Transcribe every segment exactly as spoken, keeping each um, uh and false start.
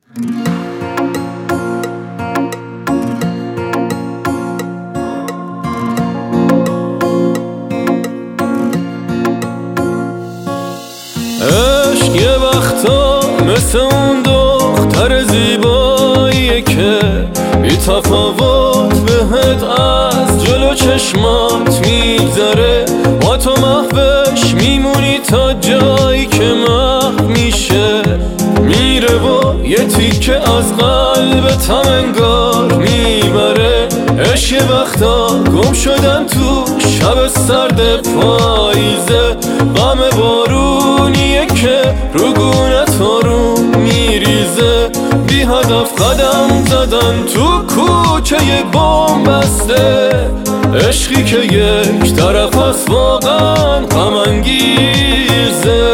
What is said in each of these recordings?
عشق یه وقتا مثل اون دختر زیباییه که بی تفاوت بهت از جلو چشمات میگذره، با تو محوش میمونی تا جایی که محو میشه میره و یه تیکه از قلبت هم انگار میبره. عشق یه وقتا گم شدن تو شب سرد پاییزه، غم بارونیه که رو گونه تو رو میریزه، بی هدف قدم زدن تو کوچه بوم بسته، عشقی که یک طرف هست واقعا غم انگیزه.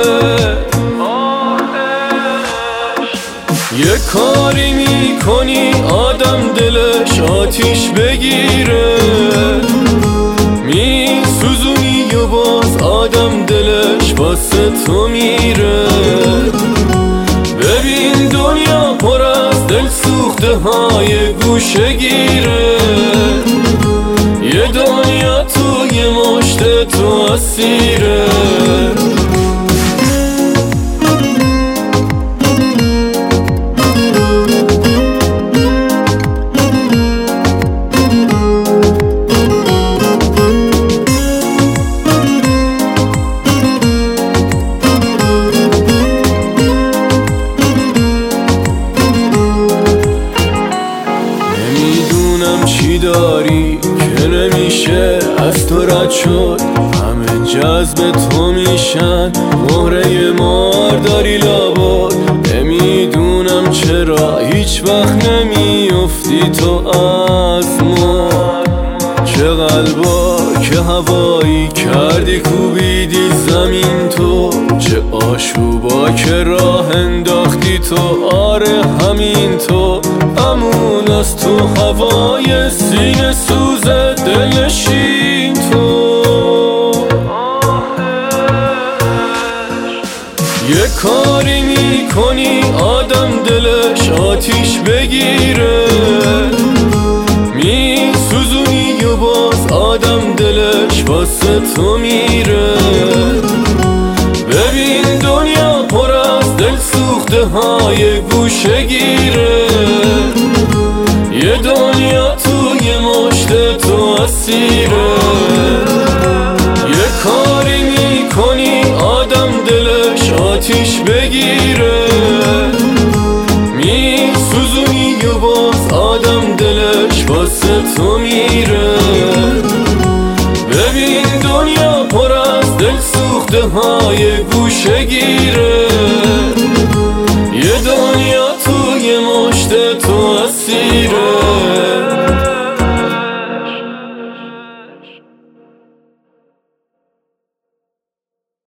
یه کاری میکنی آدم دلش آتیش بگیره، میسوزونی و باز آدم دلش واسه تو میره. ببین دنیا پر از دل سوخته های گوشه گیره، یه دنیا توی مشت تو اسیره. چی داری که نمیشه از تو رد شد، همه جذب تو میشن، مهره مار داری لابد. نمیدونم چرا هیچ وقت نمیافتی تو از ما، چه قلبا که هوایی کردی کوبیدی زمین تو، چه آشوبا که راه انداختی تو، آره همین تو. امون از تو هوای سینه سوز دلشین تو. یه کاری میکنی آدم دلش آتیش بگیره، میسوزونی و باز آدم دلش واسه تو میره. ببین دنیا پر از دل سوخته های گوشه گیره، یه دنیا توی مشت تو اسیره. یه کاری میکنی آدم دلش آتیش بگیره، میسوزونی و باز آدم دلش واسه تو میره. ببین دنیا پر از دل سوخته های گوشه گیره،